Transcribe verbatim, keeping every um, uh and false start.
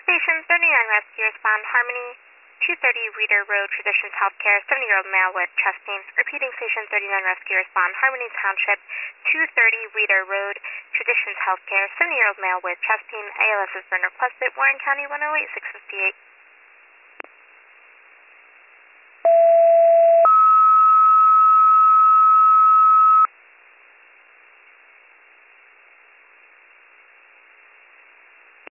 Station thirty-nine Rescue Respond Harmony, two thirty Reader Road, Traditions Healthcare, seventy-year-old male with chest pain. Repeating Station thirty-nine Rescue Respond Harmony Township, two thirty Reader Road, Traditions Healthcare, seventy-year-old male with chest pain. A L S has been requested. Warren County one oh eight six five eight.